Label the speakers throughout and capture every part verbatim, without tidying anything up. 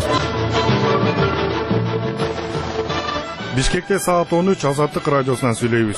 Speaker 1: Бишкекте саат он үч Азаттык радиосунан сүйлөйбүз.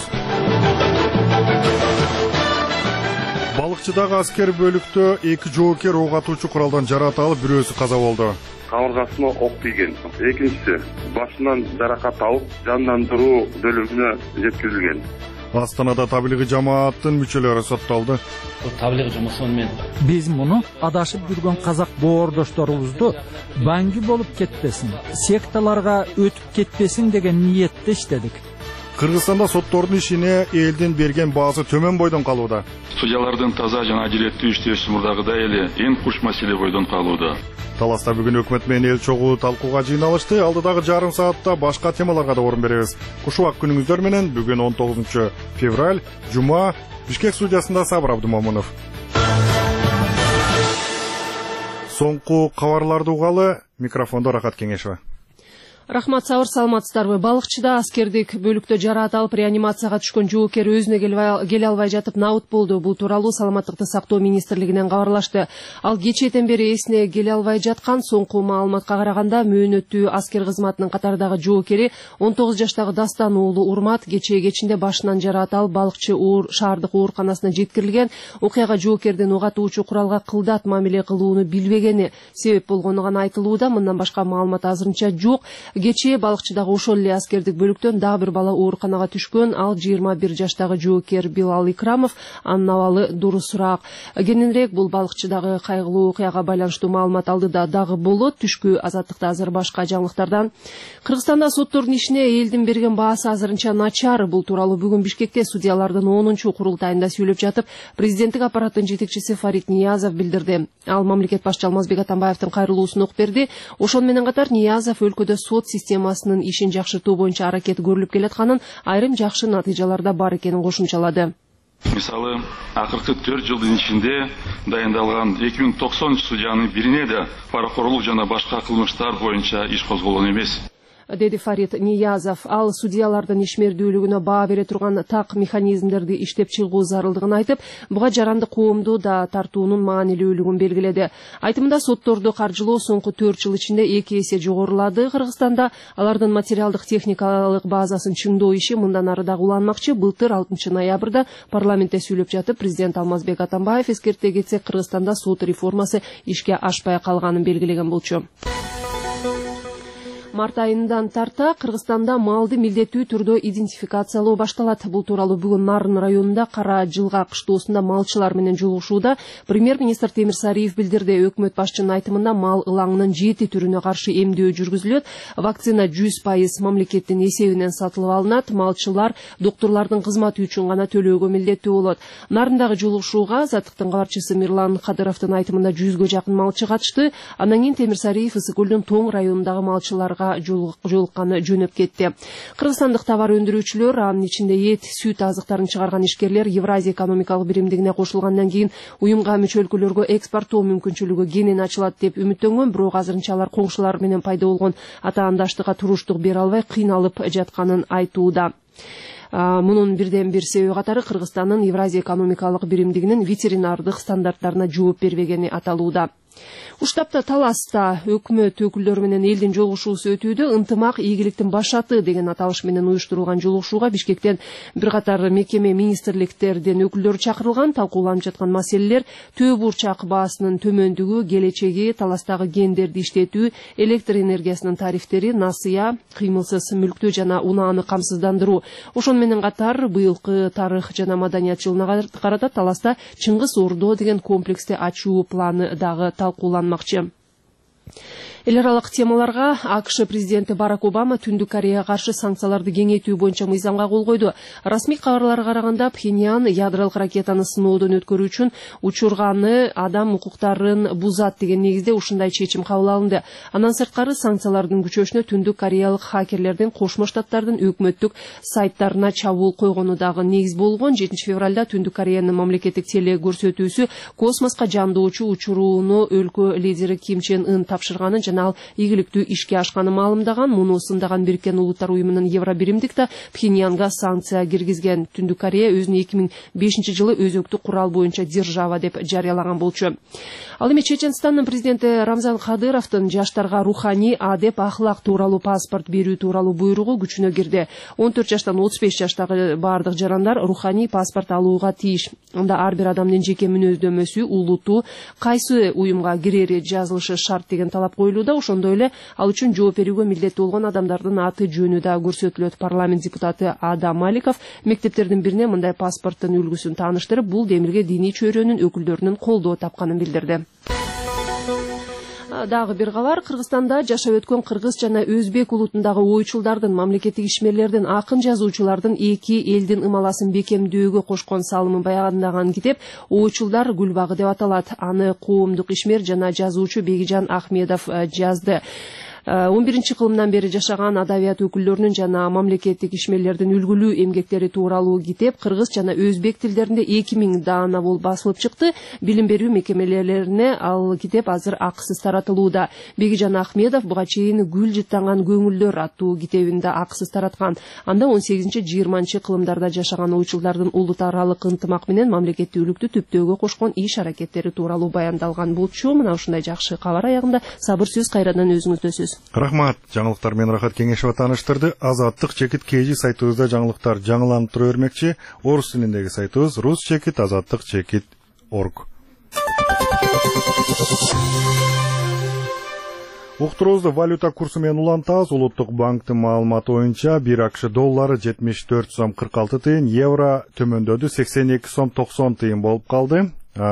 Speaker 1: Балыкчыдагы аскер бөлүктө эки жоокер ок атуучу куралдан жаратылып, бирөөсү каза болду.
Speaker 2: Кабыргасына ок тийген. Экинчиси башынан жаракат алып, жандандыруу бөлүмүнө жеткирилген.
Speaker 1: Астанада таблиги жамааттын мүчөлөрү соттолду.
Speaker 3: Таблиги жамааты менен
Speaker 4: биз муну адашып жүргөн казак боордошторубузду баңги болуп кетпесин, секталарга өтүп кетпесин деген ниетте иштедик.
Speaker 1: Кыргызстанда соттордун ишине элдин берген баасы төмөн бойдон калууда.
Speaker 5: Судьялардын таза жана адилеттүү иштеши мурдагыдай эле эң куш маселе бойдон калууда.
Speaker 1: Таласта бүгүн өкмөт менен эл чогуу талкууга жыйналышты. Алдыдагы жарым саатта башка темаларга да орун беребиз. Кушубак күнүңүздөр менен бүгүн он тогузунчу февраль, жума. Бишкек студиясында Сабыр Абдумомунов. Соңку кабарларды угалы, микрофондо Рахат Кеңешова.
Speaker 6: Рахмат, Сабыр, саламатсыздарбы? Балыкчыда аскердик бөлүктө жараат алып реанимацияга түшкөн жоокер өзүнө келе албай жатып набыт болду. Бул тууралуу Саламаттыкты сактоо министрлигинен кабарлашты. Ал кечээден бери эсине келе албай жаткан. Соңку маалыматка караганда мөөнөттүү аскер кызматынын катардагы жоокери он тогуз жаштагы Дастан уулу Урмат кечээ кечинде башынан жараат алып Балыкчы уур шаардык ооруканасына жеткирилген. Окуяга жоокердин ок атуучу куралга кылдат мамиле кылууну билбегени себеп болгону гана айтылууда. Мындан башка маалымат азырынча жок. Кечээ Балыкчыдагы ошол эле аскердик бөлүктөн дагы бир бала ооруканага түшкөн. Ал жыйырма бир жаштагы жоокер Билал Икрамов, анын абалы дурусураак. Кененирээк бул Балыкчыдагы кайгылуу окуяга байланыштуу маалымат алдыда дагы болот. Түшкү Азаттыкта азыр башка жаңылыктардан. Кыргызстанда соттордун ишине элдин берген баасы азырынча начар. Бул тууралуу бүгүн Бишкекте судьялардын онунчу курултайында сүйлөп жатып, президенттик аппараттын жетекчиси Фарид Ниязов билдирди. Ал мамлекет башчы Алмазбек Атамбаевдин кайрылуусун ук берди. Ошону менен катар Ниязов өлкөдө сот системасынын ишин жакшыртуу боюнча аракет көрүлүп келатканын, айрым жакшы натыйжаларда бар экенин кошумчалады.
Speaker 5: Мисалы, акыркы төрт жылдын ичинде дайындалган эки миң токсонунчу судьянын бирине да паракорлук жана башка кылмыштар боюнча иш козголгон эмес,
Speaker 6: деди Фарид Ниязов. Ал судьялардын ишмердүүлүгүнө баа бере турган так механизмдерди иштеп чыгуу зарылдыгын айтып, буга жарандык коомду да тартуунун маанилүүлүгүн белгиледи. Айтымында сотторду каржылоо соңку төрт жыл ичинде эки эсе жогорулады. Кыргызстанда алардын материалдык техникалык базасын чыңдоо иши мындан ары дагы уланмакчы. Былтыр алтынчы ноябрда парламентте сүйлөп жатып, президент Алмазбек Атамбаев эскерте кетсек, Кыргызстанда сот реформасы ишке ашпай калганын белгилеген болчу. Март айынан тарта Кыргызстанда малды милдеттүү түрдө идентификациялоо башталат. Бул тууралуу бүгүн Нарын районунда Кара Жылга кыштоосунда малчылар менен жолугушууда премьер-министр Темир Сариев билдирди. Өкмөт башчынын айтымында мал ылаңынын жети түрүнө каршы эмдөө жүргүзүлөт. Вакцина жүз пайыз мамлекеттин эсебинен сатылып алынат. Малчылар доктурлардын кызматы үчүн гана төлөөгө милдеттүү болот. Нарындагы жолугушууга Азаттыктын кабарчысы Мирлан Кадыровдун айтымында жүзгө жакын малчы катышты. Андан кийин Темир Сариев Ысык көлдүн Тоң районундагы малчыларга жолукканы жөнөп кетти. Кыргызстандык товар өндүрүүчүлөр, анын ичинде эт, сүт азыктарын чыгарган ишкерлер Евразия экономикалык биримдигине кошулгандан кийин уюмга мүчө өлкөлөргө экспорттоо мүмкүнчүлүгү кенен ачылат деп үмүттөнгөн, бирок азырынча алар коңшулар менен пайда болгон атаандаштыкка туруштук бере албай кыйналып жатканын айтууда. Мунун бирден бир себеби катары Кыргызстандын Евразия экономикалык биримдигинин ветеринардык стандарттарына жооп бербегени аталууда. Уштапта Таласта өкмөт өкүлдөрү менен элдин жолугушуусу өтүүдө. Ынтымак ийгиликтин башаты деген аталыш менен уюштурулган жолугушууга Бишкектен бир катар мекеме, министрликтердин өкүлдөрү чакырылган. Талкууланып жаткан маселелер төө бурчак баасынын төмөндүгү, келечеги, Таластагы гендерди иштетүү, электр энергиясынын тарифтери, насыя, кыймылсыз мүлктү жана унааны камсыздандыруу. Ошону менен катар быйылкы тарых жана маданият жылына карата Таласта Чыңгыз Ордо деген комплексти ачуу планы дагы талкууланмакчы. Эл аралык темаларга АКШ президенти Барак Обама Түндүк Кореяга каршы санкцияларды кеңейтүү боюнча мыйзамга кол койду. Расмий кабарларга караганда Пхеньян ядролук ракетаны сыноодон өткөрүү үчүн учурганы адам укуктарын бузат деген негизде ушундай чечим кабыл алынды. Андан сырткары санкциялардын күчөшүнө Түндүк Кореялык хакерлердин Кошмо Штаттардын өкмөттүк сайттарына чабуул койгону дагы негиз болгон. жетинчи февралда Түндүк Кореянын мамлекеттик теле көрсөтүүсү космоско жандоочу учурууну өлкө лидери Ким Чен Ын тапшырганын жана ал ийгиликтүү ишке ашканын маалымдаган. Муну сындаган Бириккен Улуттар уюмунун Евробиримдик да Пхеньянга санкция киргизген. Түндүк Корея өзүнүн эки миң бешинчи жылы өзөктүк курал боюнча держава деп жарыялаган болчу. Ал эми Чеченстандын президенти Рамзан Кадыровдун жаштарга руханий адеп ахлак тууралуу паспорт берүү тууралуу буйругу күчүнө кирди. он төрт жаштан отуз беш жаштагы бардык жарандар руханий паспорт алууга тийиш. Анда ар бир адамдын жеке мүнөздөмөсү, улуту, кайсы уюмга кирери жазылышы шарт деген талап коюлууда. Ошондой эле ал үчүн жооп берүүгө милдеттүү болгон адамдардын аты жөнү да көрсөтүлөт. Парламент депутаты Адам Маликов мектептердин бирине мындай паспорттун үлгүсүн тааныштырып, бул демилге диний чөйрөнүн өкүлдөрүнүн колдоо тапканын билдирди. Дагы бир кабар, Кыргызстанда жашап өткөн кыргыз жана өзбек улутундагы ойчулдардын, мамлекеттик ишмерлердин, акын жазуучулардын эки элдин ымаласын бекемдөөгө кошкон салымын баяндаган китеп Ойчулдар гүлбагы деп аталат. Аны коомдук ишмер жана жазуучу Бегижан Ахмедов жазды. он биринчи кылымдан бери жашаган адабият өкүлдөрүнүн жана мамлекеттик ишмерлердин үлгүлүү эмгектери тууралуу китеп кыргыз жана өзбек тилдеринде эки миң даана болуп басылып чыкты. Билим берүү мекемелерине ал китеп азыр акысыз таратылууда. Бегижан Ахмедов буга чейин Гүл жыттанган көңүлдөр аттуу китебин да акысыз тараткан. Анда он сегизинчи жыйырманчы кылымдарда жашаган ойчулдардын улут аралык ынтымак менен мамлекеттүүлүктү түптөөгө кошкон иш аракеттери тууралуу баяндалган болчу. Мына ушундай жакшы кабар аягында сабыр сөз кайрадан өзүңүздө сөз.
Speaker 1: Рахмат. Жаңылыктар менен Рахат Кеңешева тааныштырды. Азаттык чекит кежи сайтыбызда жаңылыктар жаңыланып тура бермекчи. Орус тилиндеги сайтыбыз рус чекит азаттык чекит орг. Уктуруубузду валюта курсу менен улантабыз. Улуттук банктын маалыматы боюнча бир акш доллары жетимиш төрт сом кырк алты тыйын, евро төмөндөдү сексен эки сом токсон тыйын болуп калды.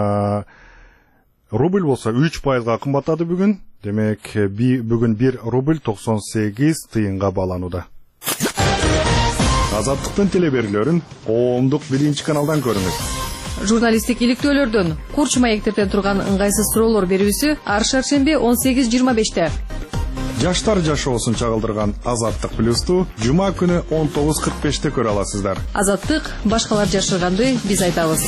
Speaker 1: Рубль болсо үч пайызга кымбаттады бүгүн. Демек, бүгүн бир рубль токсон сегиз тыйынга бааланууда. Азаттыктын телеберүүлөрүн коомдук биринчи каналдан көрүңүз.
Speaker 7: Журналисттик иликтөөлөрдөн курч маектерден турган ыңгайсыз суроолор берүүсү ар шаршемби он сегиз жыйырма беште.
Speaker 1: Жаштар жашоосун чагылдырган Азаттык плюсту жума күнү он тогуз кырк беште көрө аласыздар.
Speaker 7: Азаттык башкалар жашырганды биз айтабыз.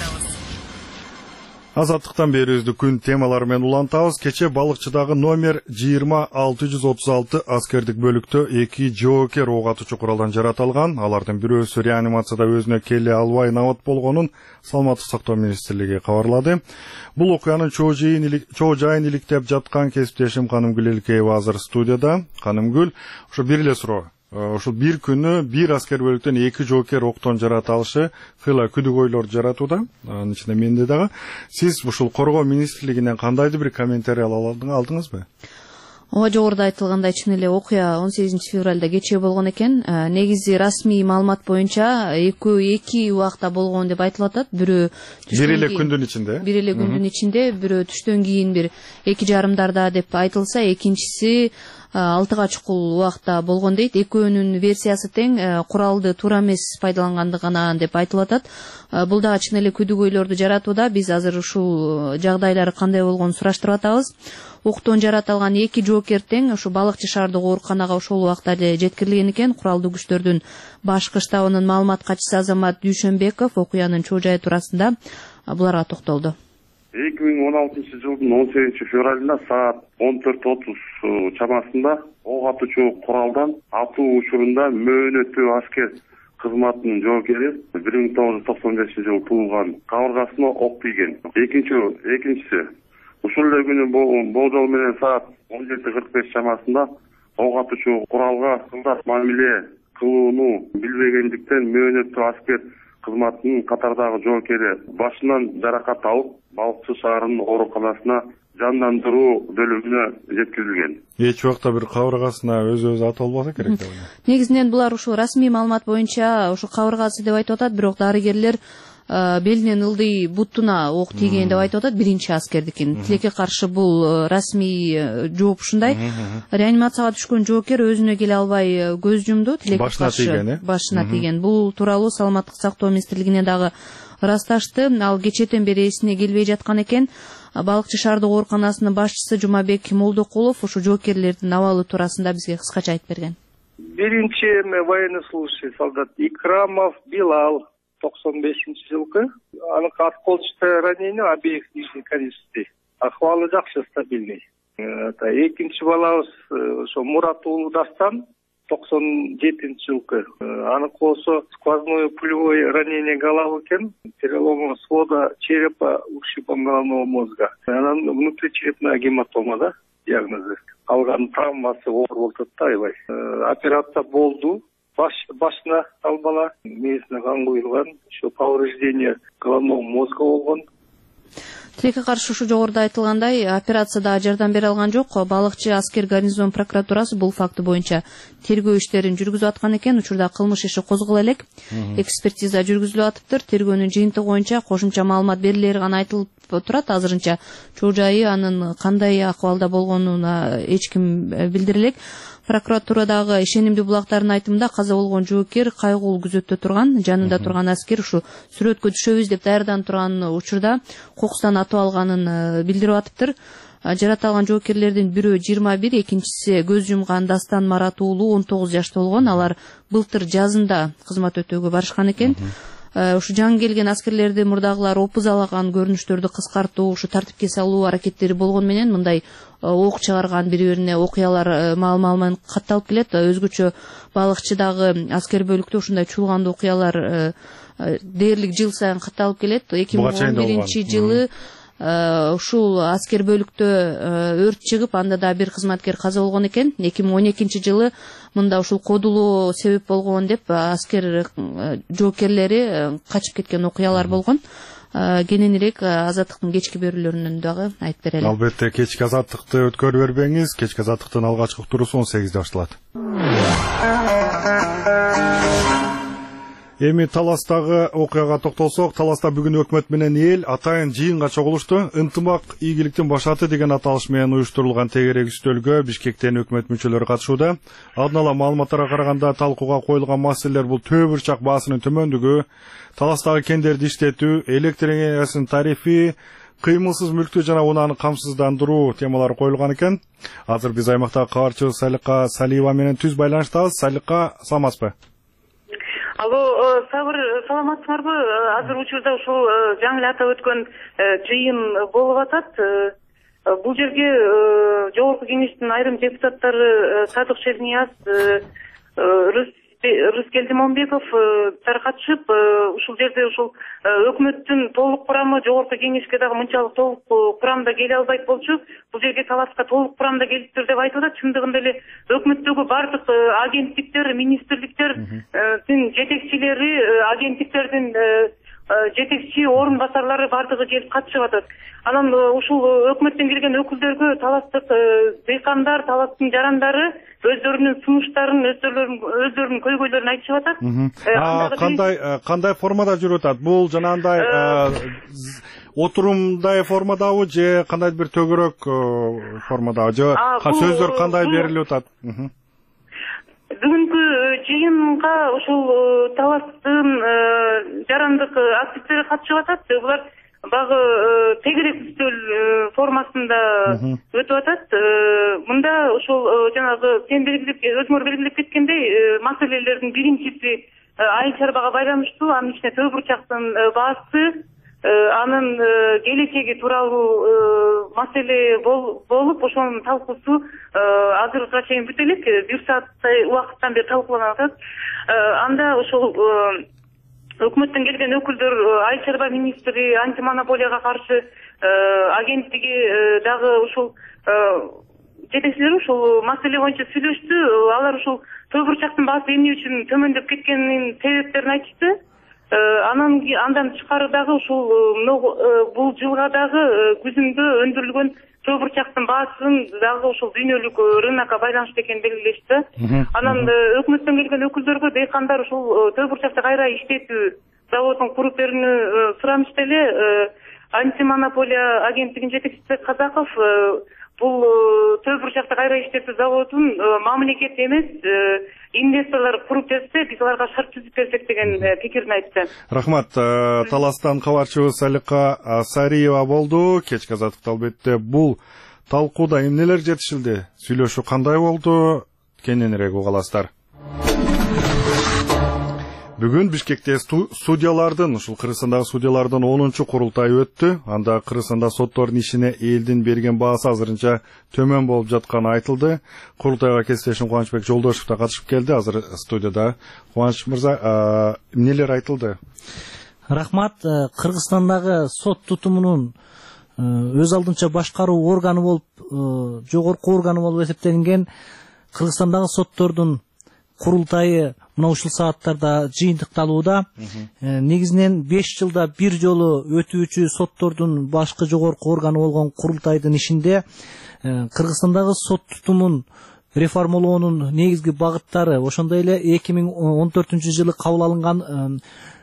Speaker 1: Азаттыктан берүүбүздү күн темалары менен улантабыз. Кече балыкчыдагы номер жыйырма алты жүз отуз алты аскердик бөлүктө эки жоокер ок атуучу куралдан жаратылган. Алардын бирөөсү реанимацияда өзүнө келе албай набат болгонун Саламаттык сактоо министрлиги кабарлады. Бул окуянын чоо жайын иликтеп жаткан кесиптешим Канымгүл Элкеева азыр студияда. Канымгүл, ошо бир эле суроо. Ошол бир күнү бир аскер бөлүктөн эки жоокер октон жарата алышы кыйла күдүгөйлөр жаратууда. Анын ичинде менде дагы. Сиз ушул коргоо министрлигинен кандайдыр бир комментарий ала алдыңызбы?
Speaker 7: Ооба, жогоруда айтылгандай чын эле окуя он сегизинчи февралда кечээ болгон экен. Негизи расмий маалымат боюнча экөө эки убакта болгон деп айтылып атат. Бирөө
Speaker 1: бир эле күндүн ичинде.
Speaker 7: Бир эле күндүн ичинде, бирөө түштөн кийин бир эки жарымдарда деп айтылса, экинчиси алтыга чукул убакта болгон дейт. Экөөнүн версиясы тең, куралды туура эмес пайдалангандыгы гана деп айтылып атат. Бул дагы чын эле күдүгөйлөрдү жаратууда. Биз азыр ушул жагдайлары кандай болгонун сураштырып атабыз. Октон жаратылган эки жоокер тең ушу балыкчы шаардык ооруканага ошол убакта эле жеткирилген экен. Куралдуу күчтөрдүн башкы штабынын маалымат катчысы Азамат Дүйшөнбеков окуянын чоо жайы туурасында буларга токтолду.
Speaker 2: эки миң он алтынчы жылдын он сегизинчи февралында саат он төрт отуз чамасында ок атуучу куралдан атуу учурунда мөөнөттүү аскер кызматынын жоокери бир миң тогуз жүз токсон бешинчи жылы туулган кабыргасына ок тийген. Экинчи экинчиси ушул эле күнү болжол менен саат он жети кырк беш чамасында ок атуучу куралга кылдат мамиле кылууну билбегендиктен мөөнөттүү аскер кызматынын катардагы жоокери башынан жаракат алып, Балыкчы шаарынын ооруканасына жандандыруу бөлүмүнө жеткирилген.
Speaker 1: Эч убакта бир кабыргасына өзү-өзү ат албаса керек деп ойлойм.
Speaker 7: Негизинен булар ушул расмий маалымат боюнча ушул кабыргасы деп айтып атат, бирок дарыгерлер белинен ылдый бутуна ок тийген деп айтып атат, биринчи аскердикин. Тилекке каршы бул расмий жооп ушундай. Реанимацияга түшкөн жоокер өзүнө келе албай көз жумду, тилекке каршы башына тийген. Бул тууралуу Саламаттык сактоо министрлигине дагы ырасташты. Ал кечээден бери эсине келбей жаткан экен. Балыкчы шаардык ооруканасынын башчысы Жумабек Молдокулов ушу жоокерлердин абалы туурасында бизге кыскача айтып берген.
Speaker 8: Биринчи военнослужащий солдат Икрамов Билал токсон бешинчи жылкы. Анын кол ранение обеих нижних конечностей. Акыбалы жакшы, стабильный. Экинчи балабыз ошо Мурат уулу Дастан токсон жетинчи жылкы. Аныкы болсо сквозное пулевое ранение головы экен, перелом свода черепа, ушибом головного мозга. Анан внутричерепная гематома да, диагнозы. Алган травмасы оор болуп атат да, аябай. Операция болду. Баш, башына ал бала мээсине кан куюлган, ошо повреждение головного мозга болгон.
Speaker 7: Тилекке каршы ушу жогоруда айтылгандай, операцияда жардам бере алган жок. Балыкчы аскер гарнизон прокуратурасы бул факты боюнча тергөө иштерин жүргүзүп аткан экен. Учурда кылмыш иши козголо элек. Экспертиза жүргүзүлүп атыптыр. Тергөөнүн жыйынтыгы боюнча кошумча маалымат берилери гана айтылып турат. Азырынча чоо жайы, анын кандай акыбалда болгонуна эч ким билдире элек. Прокуратурадагы ишенимдүү булактардын айтымында каза болгон жоокер кайгылуу күзөттө турган, жанында турган аскер ушу сүрөткө түшөбүз деп даярданып турган учурда кокустан атып алганын билдирип атыптыр. Жаратылган жоокерлердин бирөө жыйырма бир, экинчиси көз жумган Дастан Марат уулу он тогуз жашта болгон. Алар былтыр жазында кызмат өтөөгө барышкан экен. Ушу жаңы келген аскерлерди мурдагылар опузалаган көрүнүштөрдү кыскартуу, ушу тартипке салуу аракеттери болгон менен мындай ок чыгарган бири бирине окуялар маал-маалмен катталып келет. Өзгөчө балыкчыдагы аскер бөлүктө ушундай чуулгандуу окуялар дээрлик жыл сайын катталып келет. эки миң он биринчи жылы ушул аскер бөлүктө өрт чыгып, анда да бир кызматкер каза болгон экен. эки миң он экинчи жылы мында ушул кодулуу себеп болгон деп аскер жоокерлери качып кеткен окуялар болгон. Кененирээк азаттыктын кечки берүүлөрүнөн дагы айтып берели.
Speaker 1: Албетте, кечки азаттыкты өткөрүп бербеңиз. Кечки азаттыктын алгачкы уктуруусу он сегизде башталат. Эми Таластагы окуяга токтолсок, Таласта бүгүн өкмөт менен эл атайын жыйынга чогулушту. Ынтымак ийгиликтин башаты деген аталыш менен уюштурулган тегерек үстөлгө Бишкектен өкмөт мүчөлөрү катышууда. Алдын ала маалыматтарга караганда талкууга коюлган маселелер бул төө бурчак баасынын төмөндүгү, Таластагы кендерди иштетүү, электр энергиясынын тарифи, кыймылсыз мүлктү жана унааны камсыздандыруу темалары коюлган экен. Азыр биз аймактагы кабарчыбыз Салика Салиева менен түз байланыштабыз. Салика, саламатсызбы?
Speaker 9: Алло, Сабыр, саламатсыңарбы? Азыр учурда ушул жаңы эле атап өткөн жыйын болуп атат. Бул жерге жогорку кеңештин айрым депутаттары Садык Шернияз, Рыскелди Момбеков катышып, ушул жерде ушул өкмөттүн толук курамы жогорку кеңешке дагы мынчалык толук курамда келе албайт болчу. Бул жерге Таласка толук курамда келиптир деп айтып атат. Чындыгында эле өкмөттөгү бардык агенттиктер, министрликтердин жетекчилери, агенттиктердин жетекчи орун басарлары бардыгы келип катышып атат. Анан ушул өкмөттөн келген өкүлдөргө таластык дыйкандар, таластын жарандары өздөрүнүн сунуштарын, өздөрүнүн көйгөйлөрүн айтышып атат.
Speaker 1: Кандай кандай формада жүрүп атат? Бул жанагындай отурумдай формадабы же кандай бир төгөрөк формадабы же сөздөр кандай берилип атат?
Speaker 9: Бүгүнкү жыйынга ушул Таластын жарандык активдери катышып атат. Булар багы тегерек үстөл формасында өтүп атат. Мында ушул жанагы сен белгилеп, өзүңөр белгилеп кеткендей, маселелердин биринчиси айыл чарбага байланыштуу, анын ичинде төө бурчактын баасы, анын келечеги тууралуу маселе болуп, ошонун талкуусу азыркыга чейин бүтө элек, бир сааттай убакыттан бери талкууланып атат. Анда ошол өкмөттөн келген өкүлдөр, айыл чарба министри, антимонополияга каршы агенттиги дагы ушул жетекчилери ушул маселе боюнча сүйлөштү. Алар ушул төө бурчактын баасы эмне үчүн төмөндөп кеткенин себептерин айтышты. Анан андан тышкары дагы ушул бул жылга дагы күзүндө өндүрүлгөн төө бурчактын баасын дагы ушул дүйнөлүк рынокко байланыштуу экенин белгилешти. Анан өкмөттөн келген өкүлдөргө дыйкандар ушул төө бурчакты кайра иштетүү заводун куруп берүүнү суранышты эле. Антимонополия агенттигинин жетекчиси Казаков бул төө бурчакты кайра иштетүү заводун мамлекет эмес, инвесторлор куруп берсе, биз аларга шарт түзүп берсек деген пикирин айтты.
Speaker 1: Рахмат. Таластан кабарчыбыз Салика Сариева болду. Кечки азаттыкта албетте бул талкууда эмнелер жетишилди? Сүйлөшүү кандай болду? Кененирээк угаласыздар. Бүгүн Бишкекте судьялардын, ушул Кыргызстандагы судьялардын онунчу курултайы өттү. Анда Кыргызстанда соттордун ишине элдин берген баасы азырынча төмөн болуп жатканы айтылды. Курултайга кесиптешим Кубанычбек Жолдошев да катышып келди. Азыр студияда. Кубаныч мырза, эмнелер айтылды?
Speaker 10: Рахмат. Кыргызстандагы сот тутумунун өз алдынча башкаруу органы болуп, жогорку органы болуп эсептелинген Кыргызстандагы соттордун курултайы мына ушул сааттарда жыйынтыкталууда. Негизинен беш жылда бир жолу өтүүчү соттордун башкы жогорку органы болгон курултайдын ишинде Кыргызстандагы сот тутумун реформалоонун негизги багыттары, ошондой эле эки миң он төртүнчү жылы кабыл алынган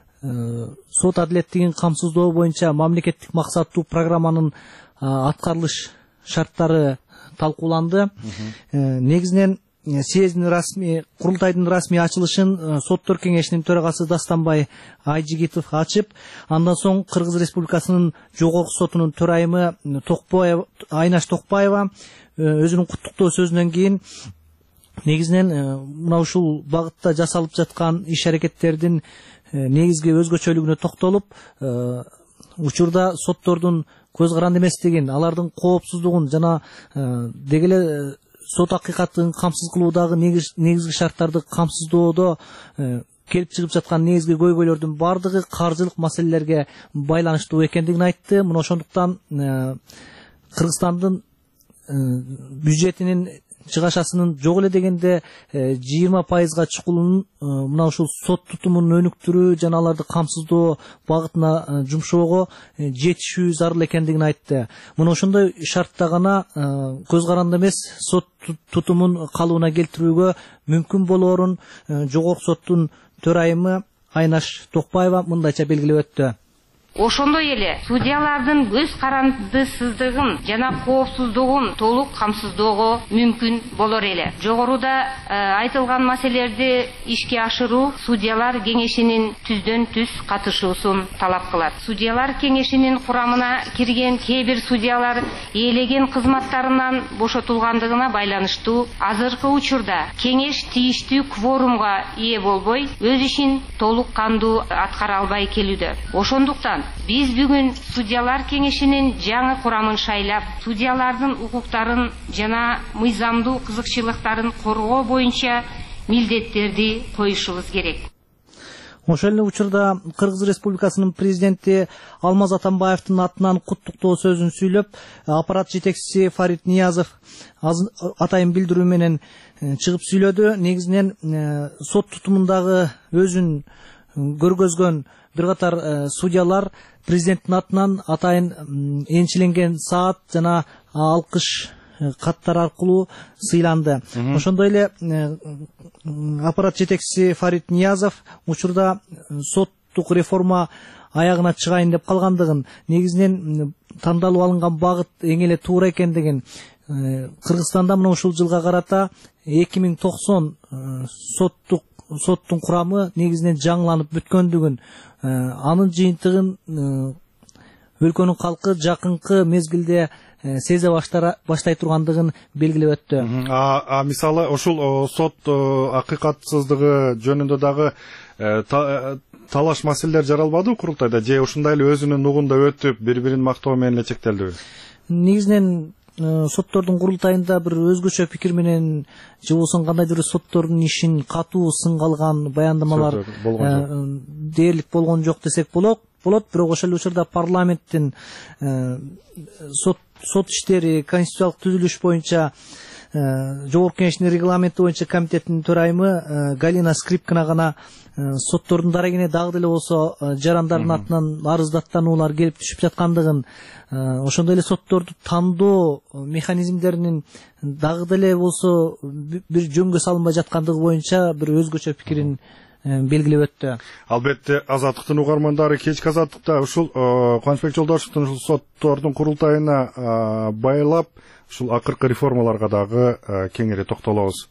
Speaker 10: сот адилеттигин камсыздоо боюнча мамлекеттик максаттуу программанын аткарылыш шарттары талкууланды. Негизинен съездин расмий курултайдын расмий ачылышын соттор кеңешинин төрагасы Дастанбай Айжигитов ачып, андан соң Кыргыз Республикасынын жогорку сотунун төрайымы Токпаева Айнаш Токпаева өзүнүн куттуктоо сөзүнөн кийин негизинен мына ушул багытта жасалып жаткан иш аракеттердин негизги өзгөчөлүгүнө токтолуп, учурда соттордун көз каранды эместигин, алардын коопсуздугун жана деги эле сот акыйкатын камсыз кылуудагы негизги шарттарды камсыздоодо келип чыгып жаткан негизги көйгөйлөрдүн бардыгы каржылык маселелерге байланыштуу экендигин айтты. Мына ошондуктан Кыргызстандын бюджетинин чыгашасынын жок эле дегенде жыйырма пайызга чукулунун мына ушул сот тутумун өнүктүрүү жана аларды камсыздоо багытына жумшоого жетишүү зарыл экендигин айтты. Мына ошондой шартта гана көз каранды эмес сот тутумун калыбына келтирүүгө мүмкүн болоорун жогорку соттун төрайымы Айнаш Токпаева мындайча белгилеп өттү.
Speaker 11: Ошондой эле судьялардын көз карандысыздыгын жана коопсуздугун толук камсыздоого мүмкүн болор эле. Жогоруда айтылган маселелерди ишке ашыруу судьялар кеңешинин түздөн түз катышуусун талап кылат. Судьялар кеңешинин курамына кирген кээ бир судьялар ээлеген кызматтарынан бошотулгандыгына байланыштуу азыркы учурда кеңеш тийиштүү кворумга ээ болбой, өз ишин толук кандуу аткара албай келүүдө. Ошондуктан биз бүгүн судьялар кеңешинин жаңы курамын шайлап, судьялардын укуктарын жана мыйзамдуу кызыкчылыктарын коргоо боюнча милдеттерди коюшубуз керек.
Speaker 10: Ошол эле учурда Кыргыз Республикасынын президенти Алмаз Атамбаевдин атынан куттуктоо сөзүн сүйлөп, аппарат жетекчиси Фарид Ниязов атайын билдирүү менен чыгып сүйлөдү. Негизинен сот тутумундагы өзүн көргөзгөн бир катар судьялар президенттин атынан атайын энчиленген саат жана алкыш каттар аркылуу сыйланды. Ошондой эле аппарат жетекчиси Фарид Ниязов учурда соттук реформа аягына чыгайын деп калгандыгын, негизинен тандалып алынган багыт эң эле туура экендигин, Кыргызстанда мына ушул жылга карата эки миң токсон соттук соттун курамы негизинен жаңыланып бүткөндүгүн, анын жыйынтыгын өлкөнүн калкы жакынкы мезгилде сезе баштай тургандыгын белгилеп өттү.
Speaker 1: А мисалы ушул сот акыйкатсыздыгы жөнүндө дагы талаш маселелер жаралбадыбы курултайда, же ушундай эле өзүнүн нугунда өтүп, бири-бирин мактоо менен эле чектелдиби?
Speaker 10: Негизинен соттордун курултайында бир өзгөчө пикир менен же болбосо кандайдыр соттордун ишин катуу сынга алган баяндамалар дээрлик болгон жок десек болот. Болот, бирок ошол эле учурда парламенттин сот сот иштери конституциялык түзүлүш боюнча жогорку кеңештин регламенти боюнча комитеттин төрайымы Галина Скрипкина гана соттордун дарегине дагы деле болсо жарандардын атынан арыздаттануулар келип түшүп жаткандыгын, ошондой эле сотторду тандоо механизмдеринин дагы деле болсо бир жөнгө салынбай жаткандыгы боюнча бир өзгөчө пикирин белгилеп өттү.
Speaker 1: Албетте Азаттыктын угармандары кечки Азаттыкта ушул Кубанычбек Жолдошевдун ушул соттордун курултайына байлап ушул акыркы реформаларга дагы кеңири токтолобуз.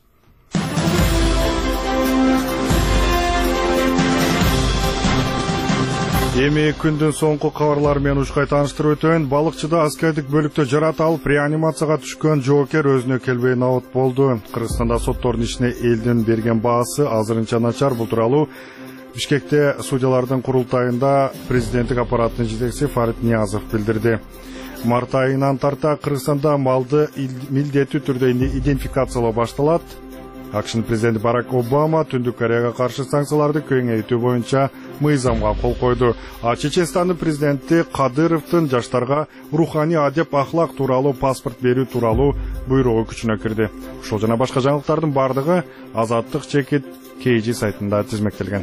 Speaker 1: Эми күндүн соңку кабарлары менен ушкай тааныштырып өтөйүн. Балыкчыда аскердик бөлүктө жараат алып реанимацияга түшкөн жоокер өзүнө келбей набат болду. Кыргызстанда соттордун ишине элдин берген баасы азырынча начар. Бул тууралуу Бишкекте судьялардын курултайында президенттик аппараттын жетекчиси Фарид Ниязов билдирди. Март айынан тарта Кыргызстанда малды милдеттүү түрдө идентификациялоо башталат. АКШнын президенти Барак Обама Түндүк Кореяга каршы санкцияларды кеңейтүү боюнча мыйзамга кол койду. А Чеченстандын президенти Кадыровдун жаштарга руханий адеп ахлак тууралуу паспорт берүү тууралуу буйругу күчүнө кирди. Ушул жана башка жаңылыктардын бардыгы Азаттык чекит кей жи сайтында тизмектелген.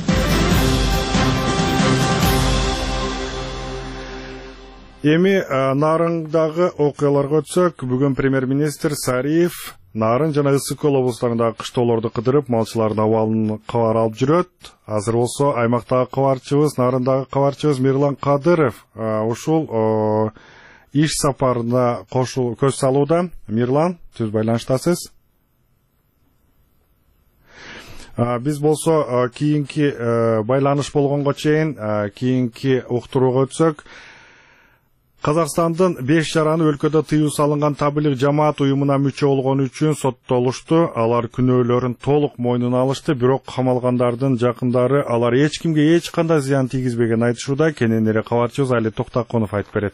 Speaker 1: Эми Нарыңдагы окуяларга өтсөк, бүгүн премьер-министр Сариев Нарын жана Ысык Көл облустарындагы кыштоолорду кыдырып, малчылардын абалын кабар алып жүрөт. Азыр болсо аймактагы кабарчыбыз, Нарындагы кабарчыбыз Мирлан Кадыров ушул иш сапарына кошул көз салууда. Мирлан, түз байланыштасыз. Биз болсо кийинки байланыш болгонго чейин кийинки уктурууга өтсөк, Казакстандын беш жараны өлкөдө тыюу салынган таблиг жамаат уюмуна мүчө болгону үчүн соттолушту. Алар күнөөлөрүн толук мойнуна алышты, бирок камалгандардын жакындары алар эч кимге эч кандай зыян тийгизбеген айтышууда. Кененери кабарчыбыз Али Токтаконов айтып берет.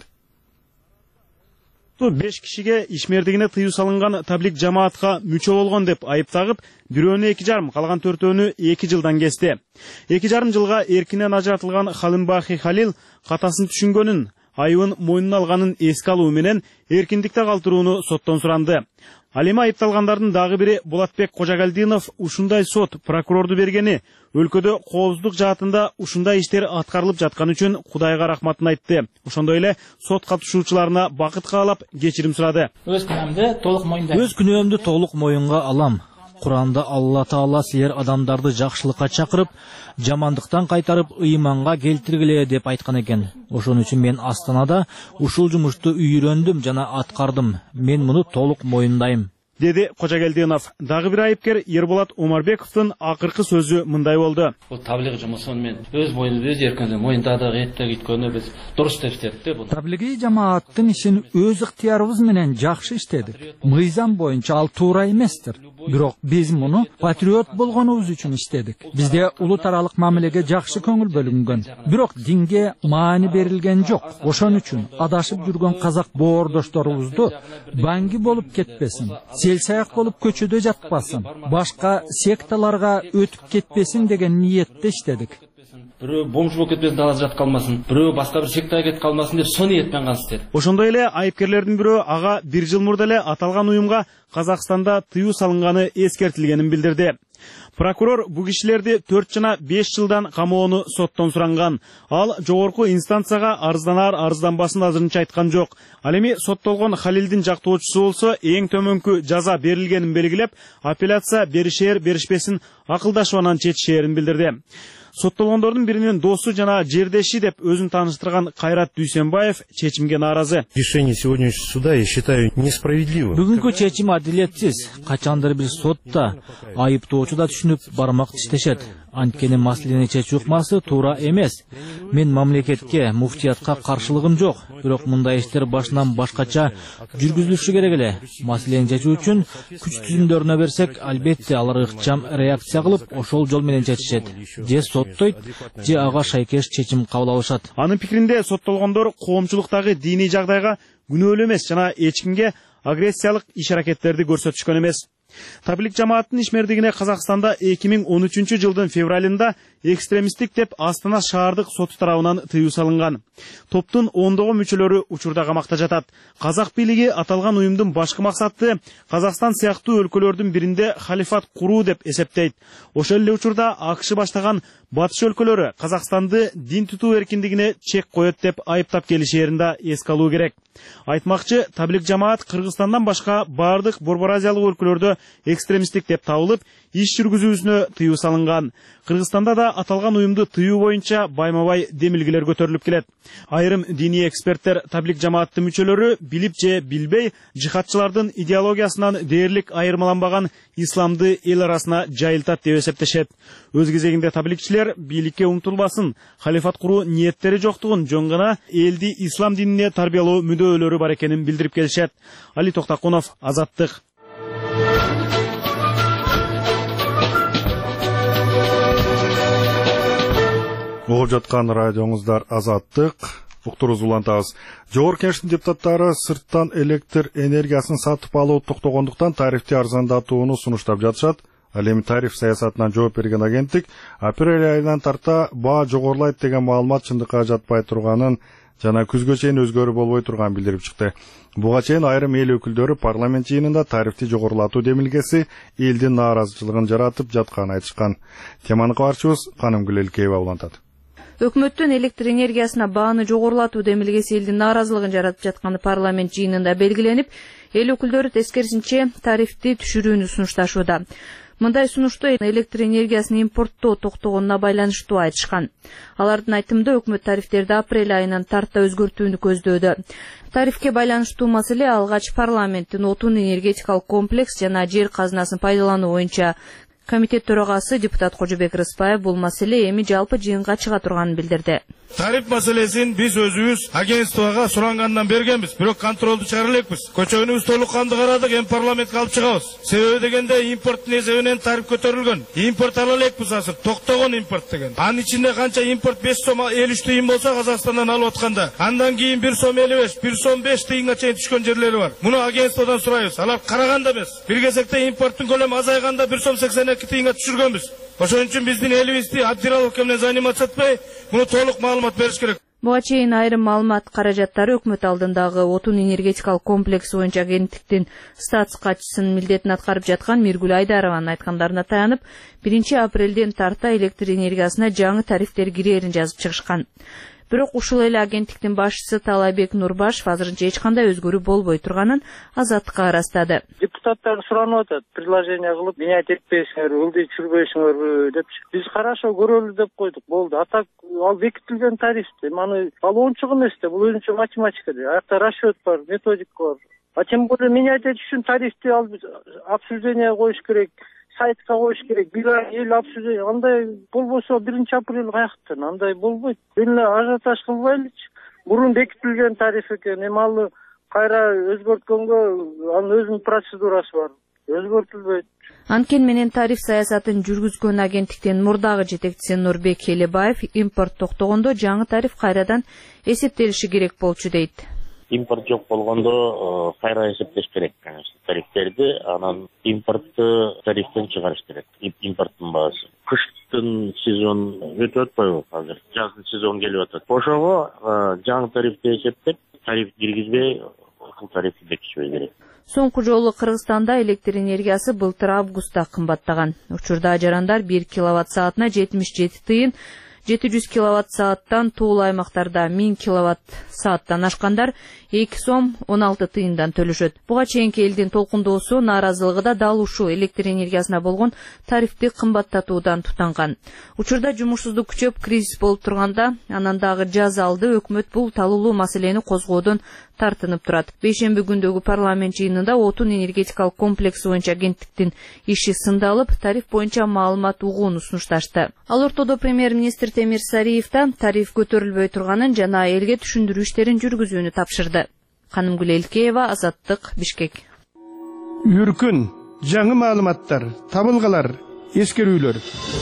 Speaker 12: беш кишиге ишмердигине тыюу салынган таблиг жамаатка мүчө болгон деп айып тагып, бирөөнү эки жарым, калган төртөөнү эки жылдан кести. эки жарым жылга эркинен ажыратылган Халимбахи Халил катасын түшүнгөнүн, айыбын мойнуна алганын эске алуу менен эркиндикте калтырууну соттон суранды. Ал эми айыпталгандардын дагы бири Болотбек Кожогалдинов ушундай сот прокурорду бергени, өлкөдө коопсуздук жаатында ушундай иштер аткарылып жаткан үчүн Кудайга рахматын айтты. Ошондой эле сот катышуучуларына бакыт каалап кечирим сурады.
Speaker 4: Өз күнөөмдү толук моюндайм. Өз күнөөмдү толук моюнга алам. Куранда Алла Таала силер адамдарды жакшылыкка чакырып, жамандыктан кайтарып, ыйманга келтиргиле деп айткан экен. Ошон үчүн мен Астанада ушул жумушту үйрөндүм жана аткардым. Мен муну толук моюндайм,
Speaker 12: деди Кожогалдинов. Дагы бир айыпкер Ерболат Омарбековдун акыркы сөзү мындай болду.
Speaker 3: Бул таблиг жумушун мен өз боюнда өз эркинде моюндадык эттек өйткөнү биз дурус деп иштедик бул.
Speaker 4: Таблиги жамааттын ишин өз ыктыярыбыз менен жакшы иштедик. Мыйзам боюнча ал туура эместир. Бирок биз муну патриот болгонубуз үчүн иштедик. Бизде улут аралык мамилеге жакшы көңүл бөлүнгөн. Бирок динге маани берилген жок. Ошон үчүн адашып жүргөн казак боордошторубузду банги болуп кетпесин, селсаяк болуп көчөдө жатпасын, башка секталарга өтүп кетпесин деген ниетте иштедик.
Speaker 3: Бирөө бомж болуп кетпесин, далада жатып калмасын, бирөө башка бир сектага кетип калмасын деп сол ниетпен гана иштедик.
Speaker 12: Ошондой эле айыпкерлердин бирөө ага бир жыл мурда эле аталган уюмга Казакстанда тыюу салынганы эскертилгенин билдирди. Прокурор бу кишилерди төрт жана беш жылдан камоону соттон суранган. Ал жогорку инстанцияга арызданар арызданбасын азырынча айткан жок. Ал эми соттолгон Халилдин жактоочусу болсо эң төмөнкү жаза берилгенин белгилеп, апелляция беришер беришпесин акылдашып анан чечишээрин билдирди. Соттолгондордун биринин досу жана жердеши деп өзүн тааныштырган Кайрат Дүйсенбаев чечимге нааразы.
Speaker 13: Решение сегодняшнего суда я считаю несправедливым.
Speaker 4: Бүгүнкү чечим адилетсиз. Качандыр бир сотта айыптоочу да түшүнүп бармак тиштешет. Анткени маселени чечүү ыкмасы туура эмес. Мен мамлекетке, муфтиятка каршылыгым жок. Бирок мындай иштер башынан башкача жүргүзүлүшү керек эле. Маселени чечүү үчүн күч түзүмдөрүнө берсек, албетте алар ыкчам реакция кылып, ошол жол менен чечишет. Же соттойт, же ага шайкеш чечим кабыл алышат.
Speaker 12: Анын пикиринде соттолгондор коомчулуктагы диний жагдайга күнөөлүү эмес жана эч кимге агрессиялык иш-аракеттерди көрсөтүшкөн эмес. Таблик жамааттын ишмердигине Казакстанда эки миң он үчүнчү жылдын февралында экстремисттик деп Астана шаардык соты тарабынан тыюу салынган. Топтун ондогон мүчөлөрү учурда камакта жатат. Казак бийлиги аталган уюмдун башкы максаты Казакстан сыяктуу өлкөлөрдүн биринде халифат куруу деп эсептейт. Ошол эле учурда АКШ баштаган батыш өлкөлөрү Казакстанды дин тутуу эркиндигине чек коет деп айыптап келишээрин да эске алуу керек. Айтмакчы, таблик жамаат Кыргызстандан башка бардык Борбор Азиялык өлкөлөрдө экстремисттик деп табылып, иш жүргүзүүсүнө тыюу салынган. Кыргызстанда да аталган уюмду тыюу боюнча байма-бай демилгелер көтөрүлүп келет. Айрым диний эксперттер таблик жамааттын мүчөлөрү билип же билбей жихадчылардын идеологиясынан дээрлик айырмаланбаган исламды эл арасына жайылтат деп эсептешет. Өз кезегинде табликчилер бийликке умтулбасын, халифат куруу ниеттери жоктугун, жөн гана элди ислам динине тарбиялоо мүддөөлөрү бар экенин билдирип келишет. Али Токтаконов, Азаттык.
Speaker 1: Угуп жаткан радионуздар Азаттык. Уктуруубузду улантабыз. Жогорку Кеңештин депутаттары сырттан электр энергиясын сатып алуу токтогондуктан тарифти арзандатууну сунуштап жатышат. Ал эми тариф саясатынан жооп берген агенттик апрель айынан тарта баа жогорулайт деген маалымат чындыкка жатпай турганын жана күзгө чейин өзгөрүү болбой турганын билдирип чыкты. Буга чейин айрым эл өкүлдөрү парламент жыйынында тарифти жогорулатуу демилгеси элдин нааразычылыгын жаратып жатканын айтышкан. Теманы кабарчыбыз Канымгүл Элкеева улантат.
Speaker 7: Өкмөттүн электр энергиясына бааны жогорулатуу демилгеси элдин нааразылыгын жаратып жатканы парламент жыйынында белгиленип, эл өкүлдөрү тескерисинче тарифти түшүрүүнү сунушташууда. Мындай сунушту электр энергиясын импорттоо токтогонуна байланыштуу айтышкан. Алардын айтымында өкмөт тарифтерди апрель айынан тарта өзгөртүүнү көздөөдө. Тарифке байланыштуу маселе алгач парламенттин отун энергетикалык комплекс жана жер казынасын пайдалануу боюнча комитет төрагасы депутат Кожобек Рыспаев бул маселе эми жалпы жыйынга чыга турганын билдирди.
Speaker 14: Тариф маселесин биз өзүбүз агентствого сурангандан бергенбиз, бирок контролду чыгара элекпиз. Көчөгүнүбүз толук канды карадык, эми парламентке алып чыгабыз. Себеби дегенде импорттун эсебинен тариф көтөрүлгөн. Импорт ала элекпиз азыр, токтогон импорт деген. Анын ичинде канча импорт беш сом элүү үч тыйын болсо Казакстандан алып атканда, андан кийин бир сом элүү беш, бир сом беш тыйынга чейин түшкөн жерлери бар. Муну агентстводон сурайбыз. Алар караганда эмес. Бир кезекте импорттун көлөмү азайганда бир сом сексен эки тыйынга түшүргөнбүз. Ошон үчүн биздин элибизди Абдираловка менен заниматься этпей, муну толук маалымат бериш керек.
Speaker 7: Буга чейин айрым маалымат каражаттары өкмөт алдындагы отун энергетикалык комплекс боюнча агенттиктин статс катчысынын милдетин аткарып жаткан Миргүл Айдарованын айткандарына таянып, биринчи апрелден тарта электр энергиясына жаңы тарифтер кирээрин жазып чыгышкан. Бирок ушул эле агенттиктин башчысы Талайбек Нурбашев азырынча эч кандай өзгөрүү болбой турганын Азаттыкка ырастады.
Speaker 8: Депутаттар суранып атат, предложение кылып, менять этпейсиңер, ылдый түшүрбөйсүңөрбү деп. Биз карашо көрөлү деп койдук. Болду. А так ал бекитилген тариф. Маны ал оңчук эмес да, бул өзүнчө математика да. Аякта расчет бар, методика бар. А тем более менять этиш үчүн тарифти ал обсуждение коюш керек. Сайтка коюш керек, бир ай эл обсуждение, андай болбосо биринчи апрель каяктан, андай болбойт. Эле ажиотаж кылбайлычы. Мурун бекитилген тариф экен, эми ал кайра өзгөрткөнгө анын өзүнүн процедурасы бар. Өзгөртүлбөйт.
Speaker 7: Анткени менен тариф саясатын жүргүзгөн агенттиктин мурдагы жетекчиси Нурбек Элебаев импорт токтогондо жаңы тариф кайрадан эсептелиши керек болчу дейт.
Speaker 15: Импорт жок болгондо кайра эсептеш керек, конечно, тарифтерди, анан импортту тарифтен чыгарыш керек. Импорттун баасы. Кыштын сезон өтүп атпайбы азыр? Жаздын сезон келип атат. Ошого жаңы тарифти эсептеп, тариф киргизбей, ушул тарифти бекитишбей керек.
Speaker 7: Соңку жолу Кыргызстанда электр энергиясы былтыр августта кымбаттаган. Учурда жарандар бир киловатт саатына жетимиш жети тыйын, жети жүз киловатт сааттан тоол аймактарда миң киловатт сааттан ашкандар эки сом он алты тыйындан төлөшөт. Буга чейинки элдин толкундоосу нааразылыгы да дал ушул электр энергиясына болгон тарифти кымбаттатуудан тутанган. Учурда жумушсуздук күчөп кризис болуп турганда, анан дагы жаз алды өкмөт бул талуулуу маселени козгоодон тартынып турат. Бейшемби күндөгү парламент жыйынында отун энергетикалык комплекс боюнча агенттиктин иши сындалып, тариф боюнча маалымат угууну сунушташты. Ал ортодо премьер-министр Темир Сариев да тариф көтөрүлбөй турганын жана элге түшүндүрүү иштерин жүргүзүүнү тапшырды. Канымгүл Элкеева, Азаттык, Бишкек.
Speaker 16: Үркүн, жаңы маалыматтар, табылгалар, эскерүүлөр.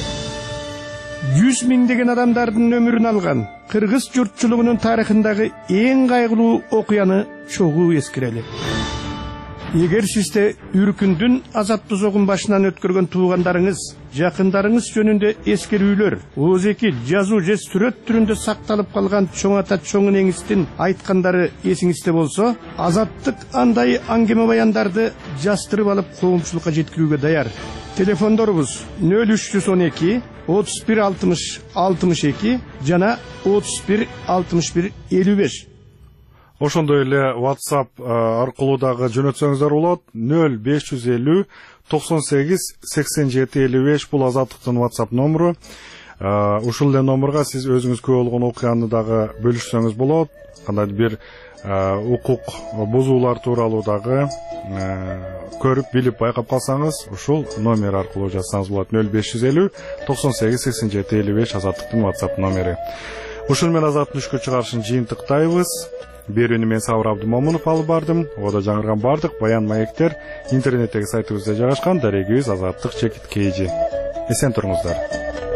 Speaker 16: жүз миңдеген адамдардын өмүрүн алган кыргыз журтчулугунун тарыхындагы эң кайгылуу окуяны чогуу эскерели. Эгер сизде Үркүндүн азаптуу согун башынан өткөргөн туугандарыңыз, жакындарыңыз жөнүндө эскерүүлөр, оз эки жазуу же сүрөт түрүндө сакталып калган чоң ата чоң энеңиздин айткандары эсиңизде болсо, Азаттык андай аңгеме баяндарды жастырып алып коомчулукка жеткирүүгө даяр. Телефондорубуз нөл үч жүз он эки отуз бир алтымыш алтымыш эки жана отуз бир алтымыш бир элүү беш.
Speaker 1: Ошондой эле WhatsApp аркылуу дагы жөнөтсөңүздөр болот. нөл беш жүз элүү токсон сегиз сексен жети элүү беш бул Азаттыктын WhatsApp номеру. Ушул эле номерга сиз өзүңүз күбө болгон окуяны дагы бөлүшсөңүз болот. Кандайдыр бир укук бузуулар тууралуу дагы көрүп билип байкап калсаңыз, ушул номер аркылуу жазсаңыз болот. нөл беш жүз элүү токсон сегиз сексен жети элүү беш Азаттыктын WhatsApp номери. Ушул менен Азаттыктын түшкө чыгарышын жыйынтыктайбыз. Берүүнү мен Сабыр Абдымомунов алып бардым. Ода жаңырган бардык баян маектер интернеттеги сайтыбызда жайгашкан. Дарегибиз Азаттык чекит кейжи. Эсен туруңуздар.